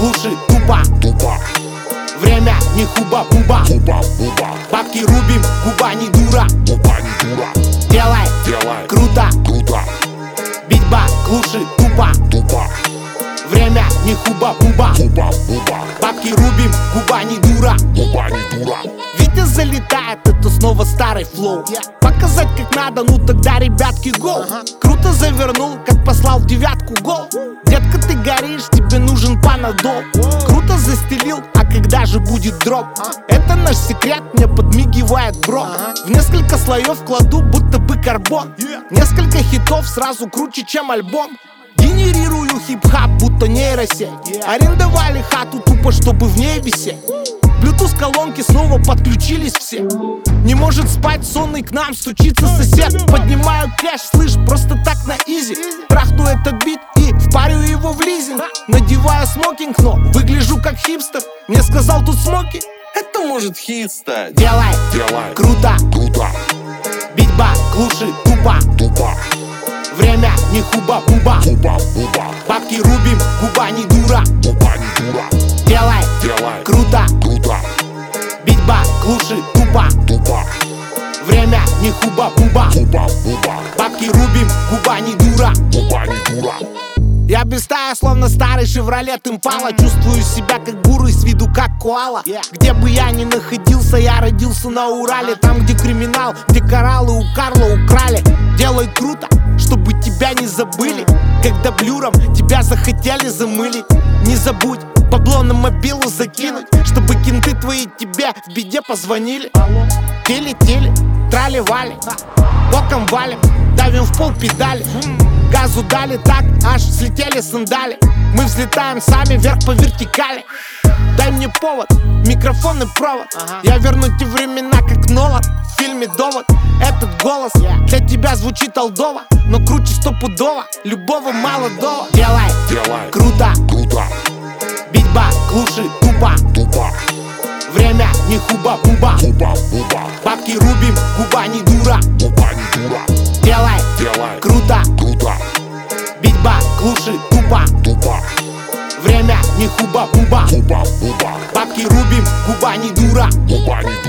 глуши, тупо. Время не хуба-буба. Бабки рубим, губа не дура. Делай, круто. Битьба глуши, тупо. Время не хуба-буба. Бабки рубим, губа не дура. Витя залетает, это снова старый флоу. Показать как надо, ну тогда, ребятки, гол. Круто завернул, как послал в девятку гол. Детка, ты горишь, тебе нужен панадол. Круто застелил, а когда же будет дроп? Это наш секрет, мне подмигивает бро. В несколько слоев кладу, будто бы карбон. Несколько хитов сразу круче, чем альбом. Генерирую хип-хап, будто нейросеть. Арендовали хату тупо, чтобы в ней висеть. Bluetooth колонки снова подключились все. Не может спать сонный, к нам стучится сосед. Поднимаю кэш, слышь, просто так на изи. Трахну этот бит и впарю его в лизинг. Надеваю смокинг, но выгляжу как хипстер. Мне сказал тут смоки, это может хит стать. Делай, круто. Битьба глуши, тупо. Время не хуба-буба. Бабки рубим, губа не дура. Делай, круто. Битьба глуши, тупо. Время не хуба-буба. Бабки рубим, губа не дура. Я блистаю, словно старый Шевролет Импала. Чувствую себя как бурый, с виду как коала. Где бы я ни находился, я родился на Урале. Там, где криминал, где кораллы у Карла украли. Делай круто, чтобы тебя не забыли. Когда блюром тебя захотели замылить. Не забудь бабло на мобилу закинуть, чтобы кенты твои тебе в беде позвонили. Теле, трали-вали, боком валим, давим в пол педали. Газу дали так, аж слетели сандали. Мы взлетаем сами вверх по вертикали. Дай мне повод, микрофон и провод. Я верну те времена, как Нолан в фильме «Довод». Этот голос для тебя звучит олдово, но круче стопудово любого молодого. Делай, круто. Битьба глуши, тупо. Время не хуба-буба. Бабки рубим, губа не дура. Делай, круто. Битьба глуши, тупо. Время не хуба-буба. Бабки рубим, губа не дура.